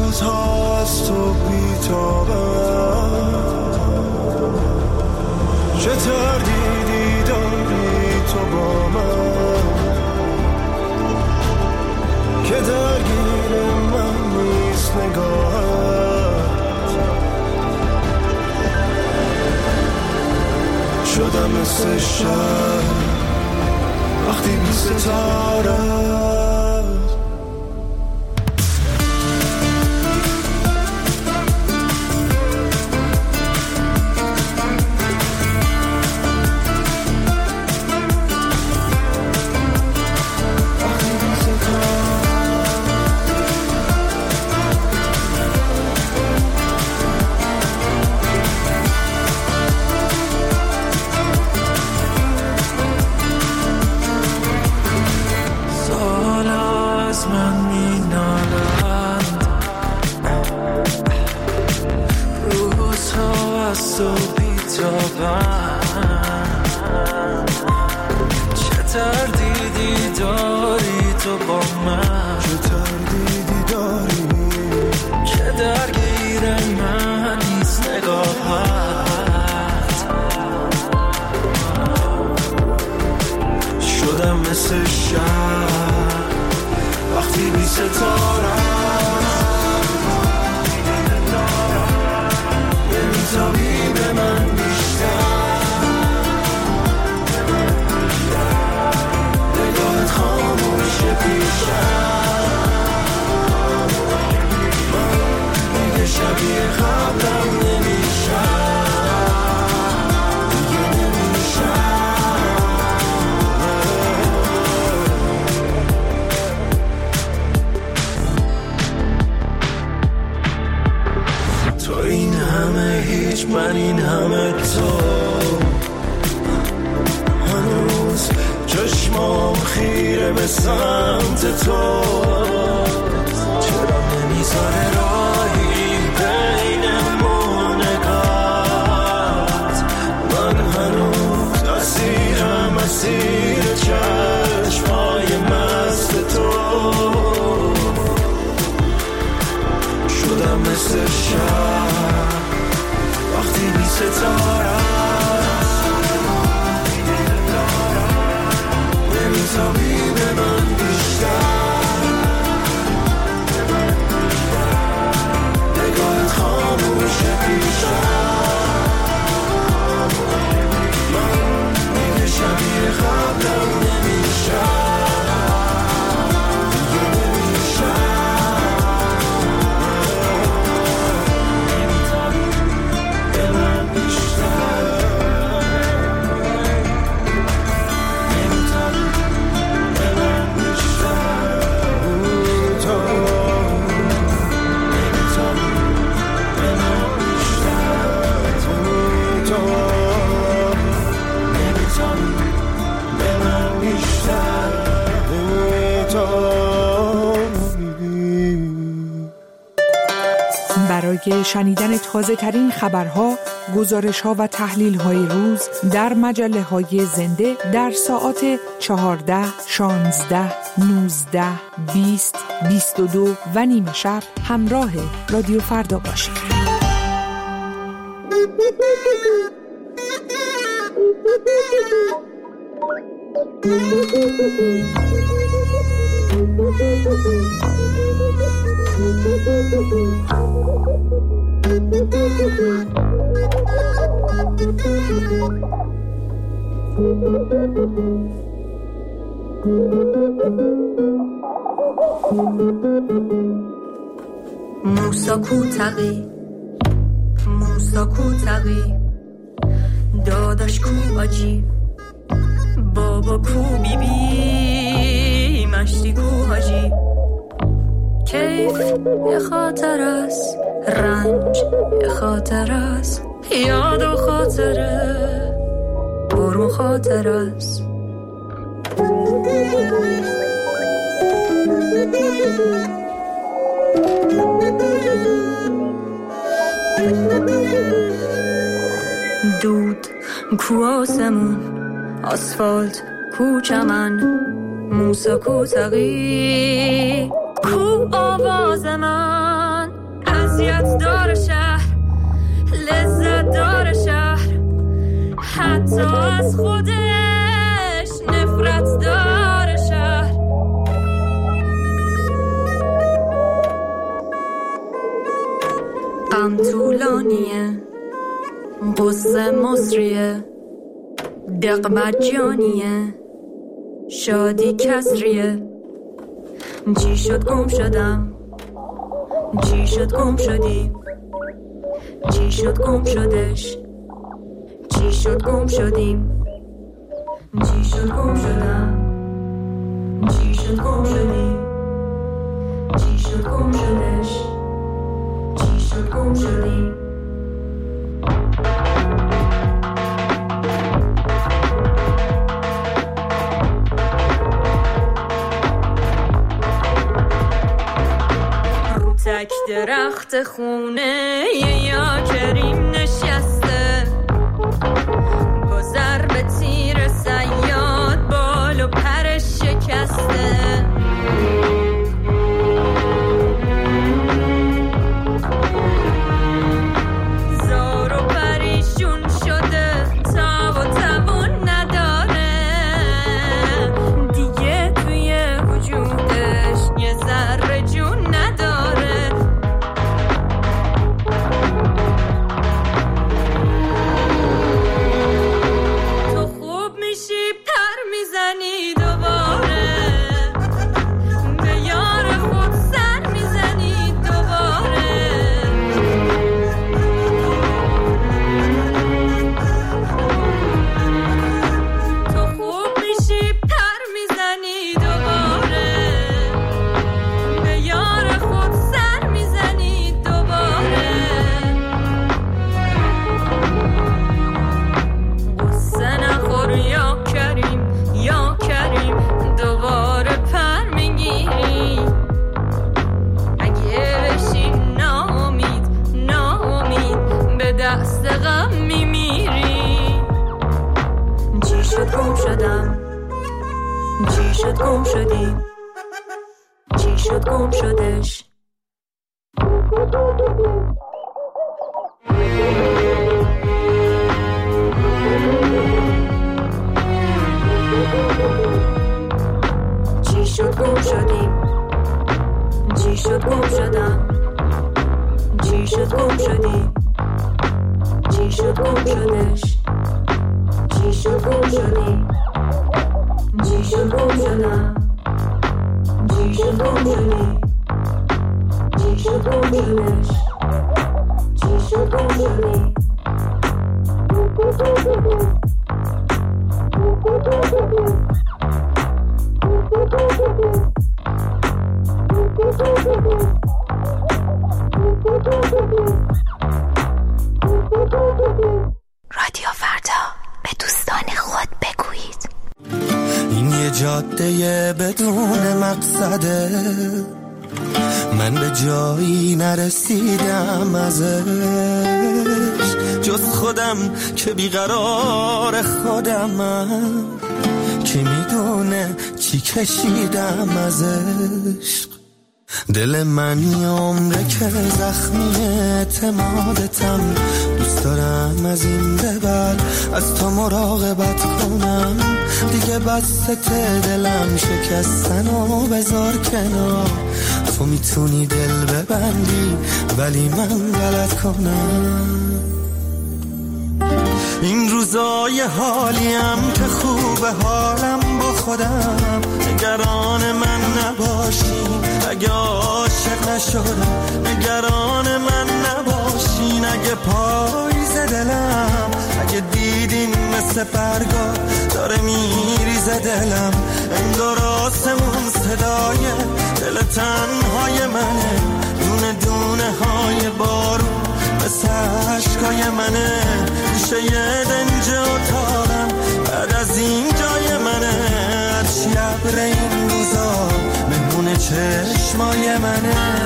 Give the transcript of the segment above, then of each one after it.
روزها از تو بی‌تابم، چه تردیدی داری تو با من که درگیر من نیست نگاهت. شدم مثل شب وقتی بی ستاره من این همه تو هنوز چشمام خیره به سمت تو، چرا نمیذاره راهی بینمون نگات، من هنوز اسیرم اسیر چشمای مست تو، شدم مثل شب وقتی بی ستاره نمیتابی به من بیشتر، نگاهت خاموشه بیشتر، من دیگه شبیه قبلم نمیشم. برای شنیدن تازه ترین خبرها، گزارش‌ها و تحلیل‌های روز در مجله‌های زنده در ساعات 14، 16، 19، 20، 22 و نیم شب همراه رادیو فردا باشید. موسا کوتقی داداش کو آجی، بابا کو بیبی، مشتی کو حاجی، کیف یه خاطر است، رنج یه خاطر است، یاد و خاطره برون خاطر است. دود کو آسمون، آسفالت کو چمن، موسا کو تقی کو آواز من، داره شهر، لذت داره شهر، حتی از خودش نفرت داره شهر. غم طولانیه، غصه مصریه، دق مجانیه، شادی کسریه. چی شد گم شدم، چی شد گم شدی، چی شد گم شدش، چی شد گم شدیم، چی شد گم شدم، چی شد گم شدی، چی شد گم شدش، چی شد گم شدیم. تک درخت خونه یا کریم نشسته، با ضرب تیر صیاد بال و پرش شکسته. زار و پریشون شده، تاب و توان نداره دیگه، توی وجودش یه ذره جون نداره. چی شد گم شدی، چی شد گم شدش. چی شد گم شدیم، چی شد گم شدم، چی شد گم شدی، چی شد گم شدش، چی شد گم شدی، چی شد گم شدم، چی شد گم شدی، چی شد گم شدش، چی شد گم شدی. رادیو فردا، به دوستان خود بگویید. این یه جاده بدون مقصده، من به جایی نرسیدم ازش، جز خودم که بیقرار خودمم، کی میدونه چی کشیدم ازش. دل من یه عمره که زخمی اعتمادتم، دوست دارم از این به بعد از تو مراقبت کنم، دیگه بسته دلم شکستن و بذار کنار. تو میتونی دل ببندی ولی من غلط کنم. این روزای حالیم که خوبه حالم با خودم، نگران من نباشین اگه عاشق نشدم، نگران من نباشین اگه پاییز دلم، اگه دیدین مثل برگا داره میریزه دلم، انگار آسمون صدای دل تنهای منه، دونه دونه های بارون مثل عشقای منه، میشه یه دنج اتاقم بعد از این جای منه، هرچی ابر این روزا مهمون چشمای منه.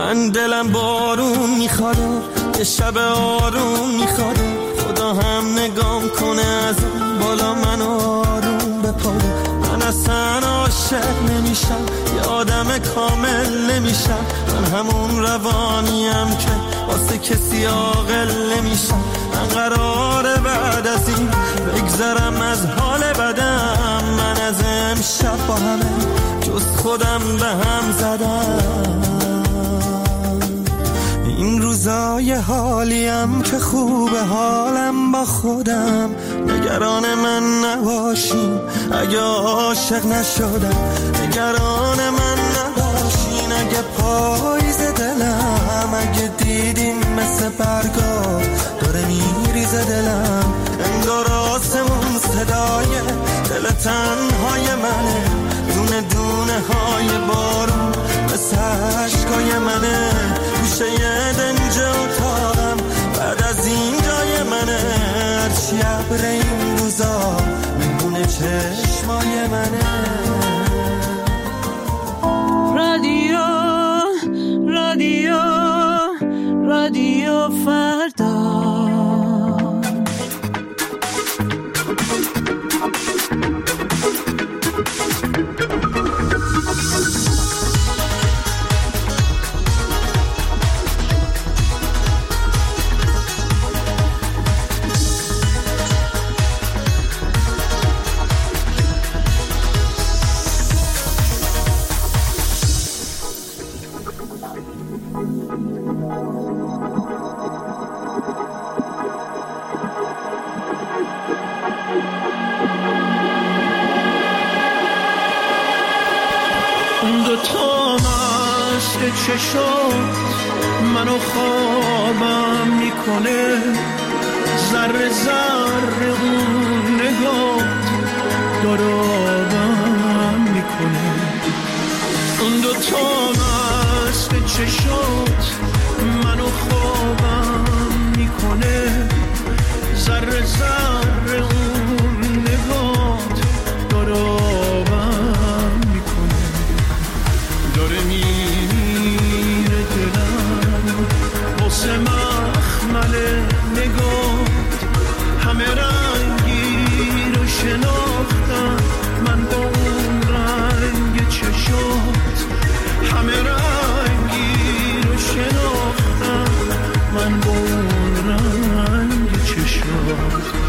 من دلم بارون میخواد، یه شب آروم میخواد، خدا هم نگام کنه از اون بالا من آروم بپاره. من اصلا عاشق نمیشم، یه آدم کامل نمیشم، من همون روانیم که واسه کسی عاقل نمیشم. من قراره بعد از این بگذرم از حال بدم، من از امشب با همه جز خودم به هم زدم. این روزای حالیم که خوبه حالم با خودم، نگران من نباشین اگه عاشق نشدم، نگران من نباشین اگه پاییز دلم، اگه دیدین مثل برگا داره میریزه دلم، انگار آسمون صدای دل تنهای منه، دونه دونه های بارون مثل عشقای منه، گوشه یه دنج اتاقم بعد از این جای منه، هرچی ابر این روزا میمونه چشمای منه. رادیو رادیو رادیو فردا. چشات منو خوابم میکنه، ذره ذره اون نگات دارابم میکنه، اون دوتا مست چشات منو خوابم میکنه، ذره ذره اون نگات دارابم میکنه، داره میره دلم واسه مخمل نگات، همه رنگی رو شناختم من با اون رنگ چشات، همه رنگی رو شناختم من با اون رنگ چشات.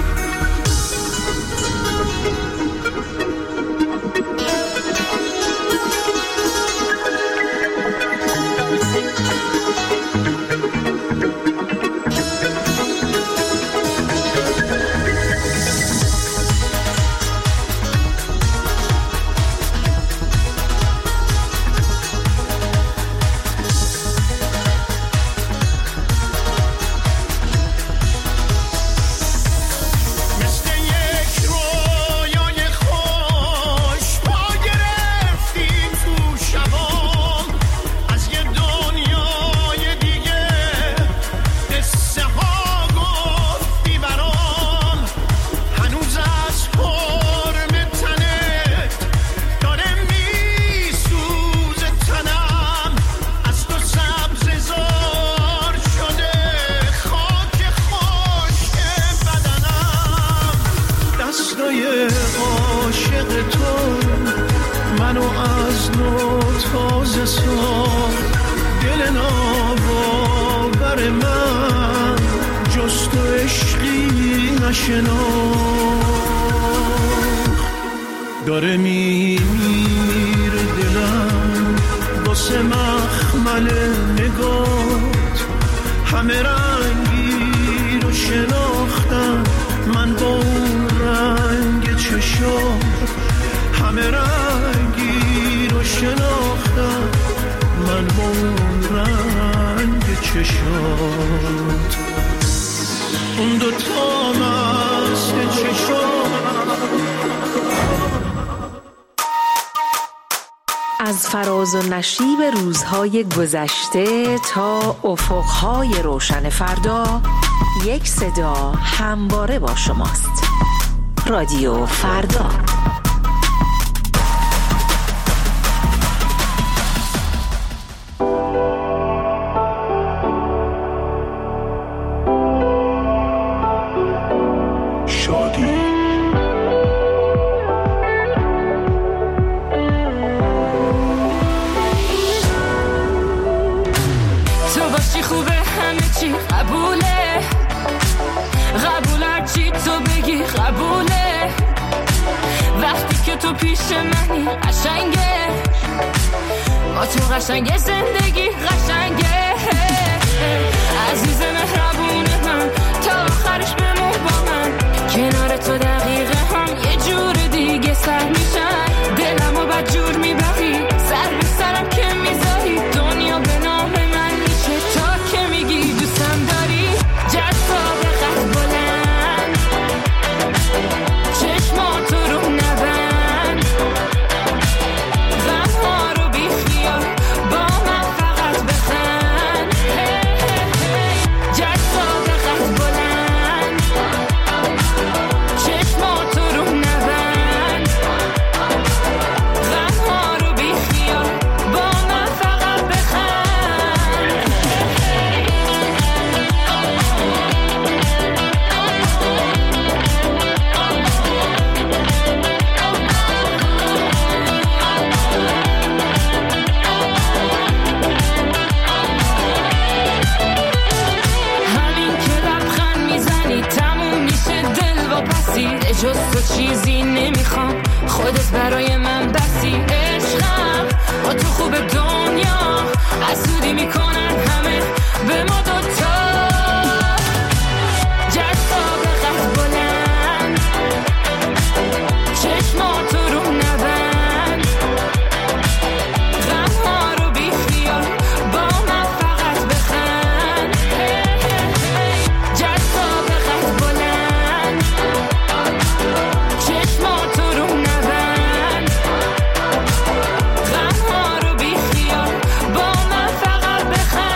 داره میره دلم واسه مخمل نگات، همه رنگی رو شناختم من با اون رنگ چشات، همه رنگی رو شناختم من با اون رنگ چشات، اون دوتا مست چشات. از فراز و نشیب روزهای گذشته تا افقهای روشن فردا، یک صدا همواره با شماست. رادیو فردا. تو پیش منی قشنگه، با تو قشنگه زندگی قشنگه. عزیز مهربون من تا آخرش بمون با من، کنار تو دقیقه هم یه جور دیگه سر میشن. دلمو بدجور میبری سر به سرم که میذاری، دنیا به نام من میشه تا که میگی دوستم داری. جذاب قد بلند چشماتو رو نبند، غمها رو بی خیال با من فقط بخند. جذاب قد بلند چشماتو رو نبند، غمها رو بی خیال با من فقط بخند. همین که لبخند میزنی تموم میشه دل و پسی، جز تو چیزی نمیخوام خودت برای من بسی. عشقم با تو خوب دنیا حسودی میکنن همه به ما دوتا. جذاب قد بلند چشماتو رو نبند، غمها رو بی خیال با من فقط بخند. جذاب قد بلند چشماتو رو نبند، غمها رو بی خیال با من فقط بخند.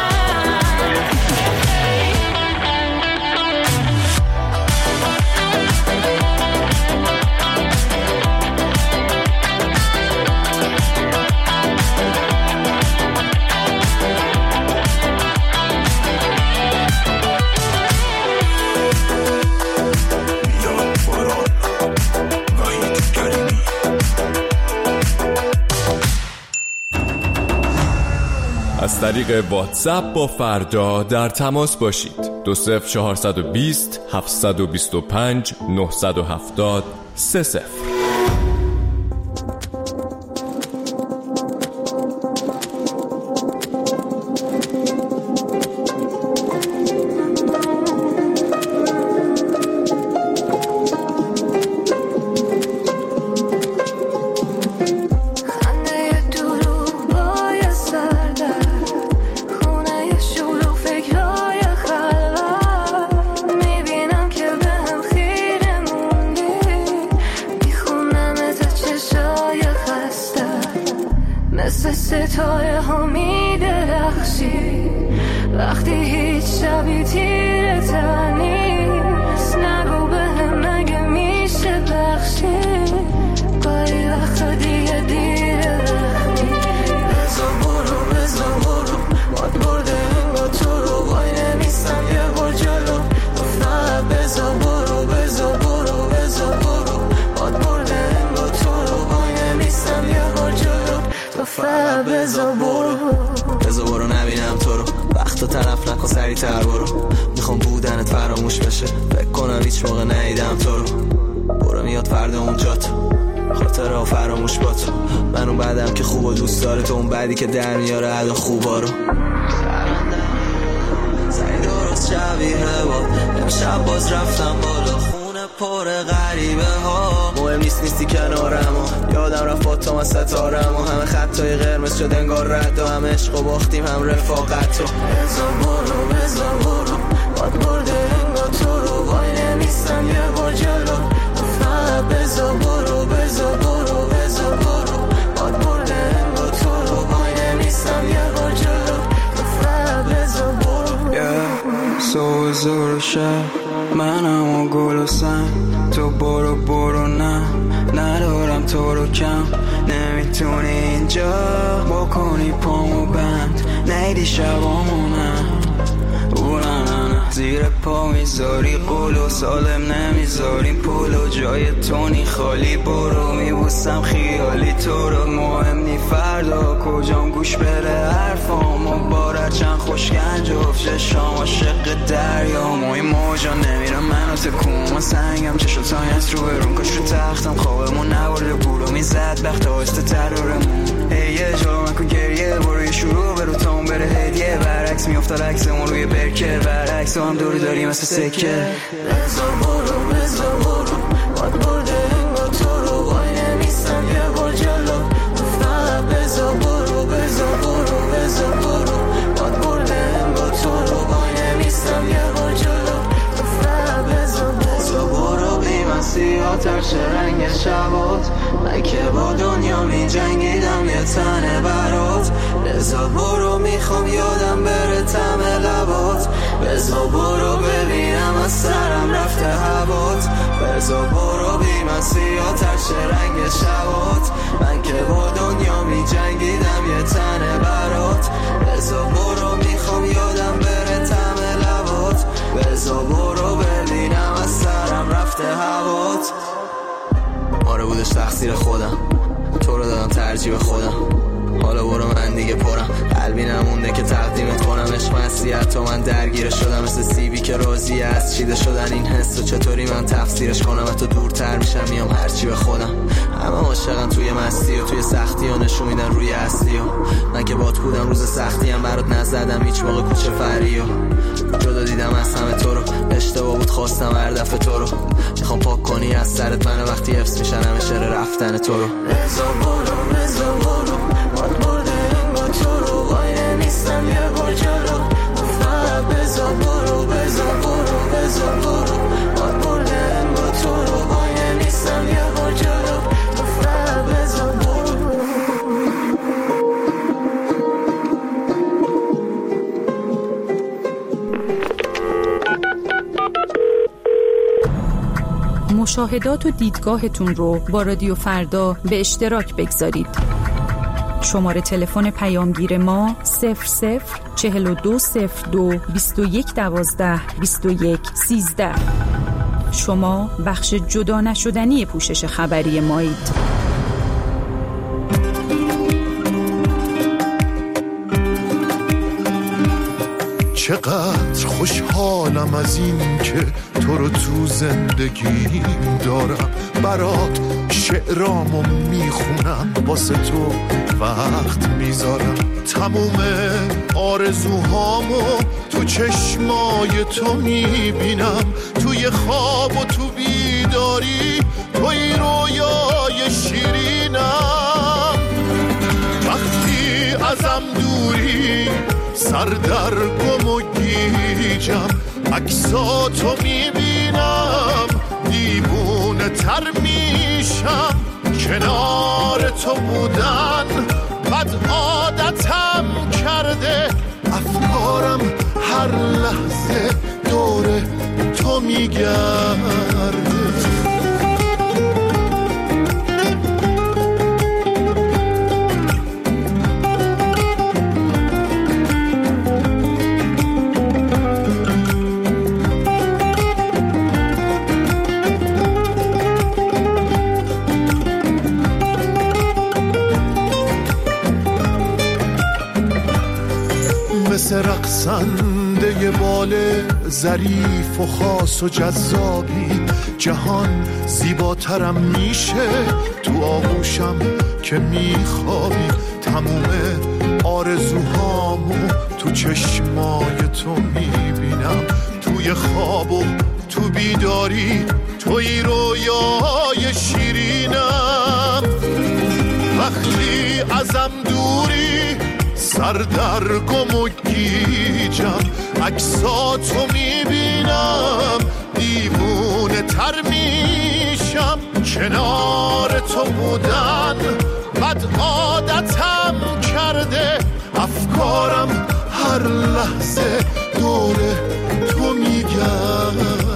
از طریق واتساپ با فردا در تماس باشید. 20420 725 970 30. مثل ستاره ها می درخشی وقتی هیچ شبی تیره تر نیست. نگو به هم نگه میشه بخشی، گاهی وقتا دیگه دیره رخمی. بزا برو باد برده این با تو رو وای نمیستم یه بار جلو. فقط بزا برو باد برده این با تو رو وای نمیستم یه بار جلو. فقط بزا برو نبینم تو رو، وقتا طرف نکن سریع تر برو. میخوام بودنت فراموش بشه، فکر کنم هیچ موقع ندیدم تو رو. برو میاد فردا اونجا تو خاطره ها فراموش با تو. من اون بعدم که خوب و دوست داره، تو اون بعدی که در میاره ادا خوبا رو. سعی درست شبیه با امشب باز رفتم بالا، خونه پر غریبه ها. مهم نیستی کنارم و یادم رفت با تو من ستارم و همه خطای قرمز شد انگار رد و هم عشق و باختیم هم رفاقت رو. بزا برو باد برده این با تو رو وای نمیستم یه بار جلو. فقط بزا برو باد برده این با تو رو وای نمیستم یه بار جلو. فقط بزا برو سوزور شب منم و گل و سنگ، تو برو نه ندارم تو رو کم. نمیتونی اینجا بکنی پامو بند، نیدی شبامونم نه زیر پا میذاری قول و سالم نمیذاریم پول و جای تونی خالی. برو میبوسم خیالی تو رو، مهم نی فردا کجام گوش بره حرفام و باره چند خوشگنج افشه شام عاشق دریام و این موجا نمیرم منو تکون سنگم چشو تایست رو برون کش رو تختم خوابمون نبارده گولو میزد بخت آهسته ترورمون یه جا من کن گریه برو یه شروع برو تاون بره هدیه برعکس میافتاد عکسمون روی برکر برعکس هم دوری داری مثل سکه بزا برو باد برده انگار تو رو وای نمیستم یه بار جلو تو فقط بزا برو باد برده انگار تو رو وای نمیستم یه بار جلو تو فقط بزا برو بی مسیحا ترش رنگ شبات من که با دنیا می جنگیدم یه تنه برات بزا برو میخوام یادم بره طعم لبات بزا برو ببینم از سرم رفته هوات بزا برو بی مسیحا ترش رنگ شبات من که با دنیا می جنگیدم یه تنه برات بزا برو میخوام یادم بره طعم لبات بزا برو ببینم از سرم رفته هوات آره بودش تقصیر خودم تو رو دادم ترجیح خودم حالا برو من دیگه پرم قلبی نمونده که تقدیمت کنم عشق مسیحت تو من درگیر شدم مثل سیبی که راضی از چیده شدن این حس و چطوری من تفسیرش کنم و تو دورتر میشم میام هرچی به خودم همه عاشقن توی مستی و توی سختی و نشون میدن روی اصلی و من که بات بودم روز سختی هم برات نزدم هیچ موقع کوچه فری و جدا دیدم از همه تو رو اشتباه بود خواستم هر دفعه تو رو میخوام پاک کنی از سرت من وقتی حفظ میشن همه شعر رفتن تو رو بزا برو باد برده انگار تو رو وای نمیستم یه بار جلو تو فقط بزا برو باد برده انگار تو رو وای نمیستم یه بار جلو تو فقط بزا برو مشاهدات و دیدگاهتون رو با رادیو فردا به اشتراک بگذارید. شماره تلفن پیامگیر ما 004202 2112 2113. شما بخش جدا نشدنی پوشش خبری مایید. چقدر خوشحالم از این که تو رو تو زندگیم دارم برات شعرامو میخونم واسه تو وقت میذارم تموم آرزوهامو تو چشمای تو میبینم توی خواب و تو بیداری توی رویای شیرینم وقتی ازم دوری سر در گم و گیجم عکساتو میبینم دیوونه تر میشم کنار تو بودن بد عادتم کرده افکارم هر لحظه دور تو میگرده مثل رقصنده بال ظریف و خاص و جذابی جهان زیباترم میشه تو آغوشم که میخوابی تموم آرزوهامو تو چشمای تو میبینم توی خواب و تو بیداری توی رویای شیرینم وقتی ازم دوری سر در گم و گیجم عکساتو میبینم دیوونه تر میشم کنار تو بودن بد عادتم کرده افکارم هر لحظه دور تو میگرده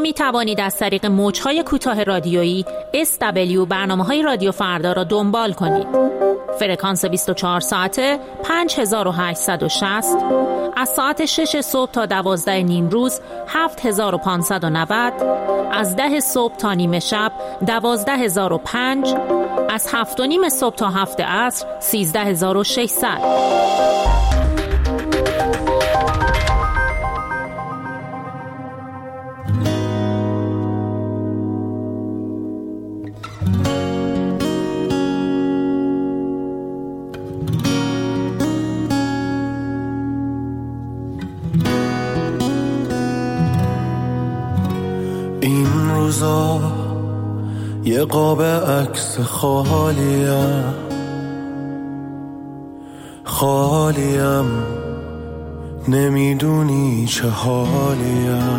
می توانید از طریق موج‌های کوتاه رادیویی SW برنامه‌های رادیو فردا را دنبال کنید. فرکانس 24 ساعته 5860، از ساعت 6 صبح تا 12 نیم روز 7590، از 10 صبح تا نیمه شب 12005، از 7 و نیم صبح تا 7 عصر 13600. این روزا یه قاب عکس خالیم نمیدونی چه حالیم،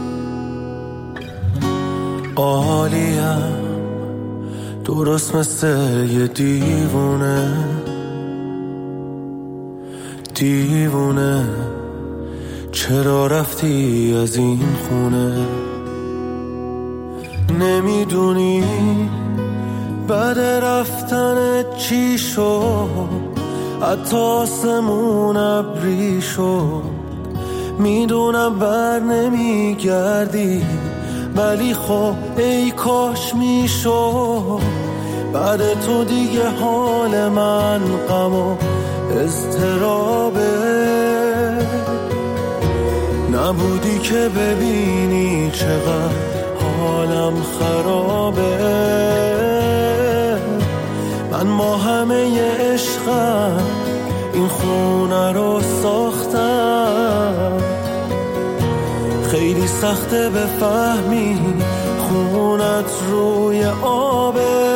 عالیم درست مثل یه دیوونه چرا رفتی از این خونه؟ نمیدونی بعد رفتن چی شد، حتی آسمون ابری شد. میدونم بر نمیگردی ولی خب ای کاش میشد. بعد تو دیگه حال من غم و اضطرابه، نبودی که ببینی چقدر حالم خرابه. من با همه عشقم این خونه رو ساختم، خیلی سخته بفهمی خونت روی آبه.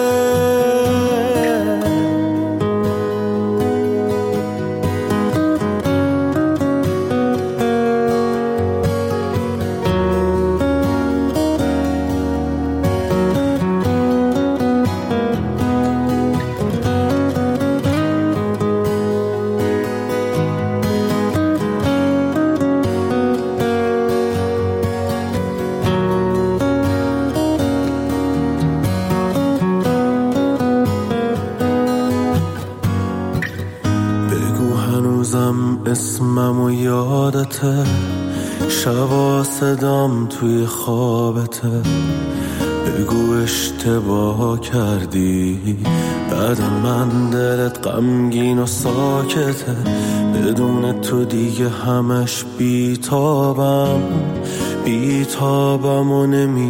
اسمم و یادته، شبا صدام توی خوابته. بگو اشتباه کردی، بعد من دلت غمگین و ساکته. بدون تو دیگه همش بیتابم و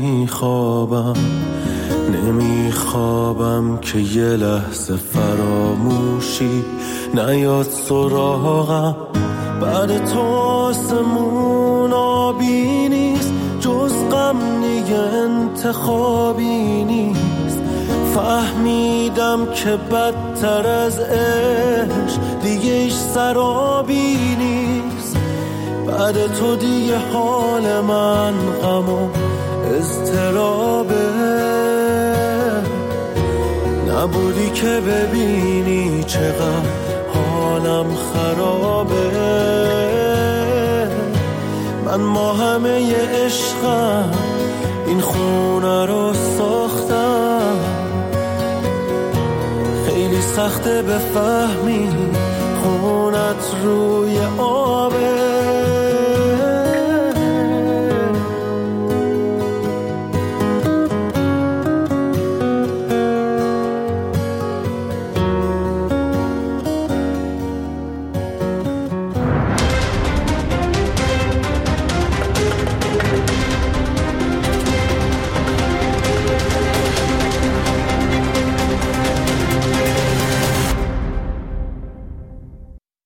نمیخوابم که یه لحظه فراموشی نیاد سراغم. بعد تو آسمون آبی نیست، جز غم دیگه انتخابی نیست. فهمیدم که بدتر از عشق دیگه ایش سرابی نیست. بعد تو دیگه حال من غم و اضطرابه، نبودی که ببینی چقدر حالم خرابه. من با همه عشقم این خونه رو ساختم، خیلی سخته بفهمی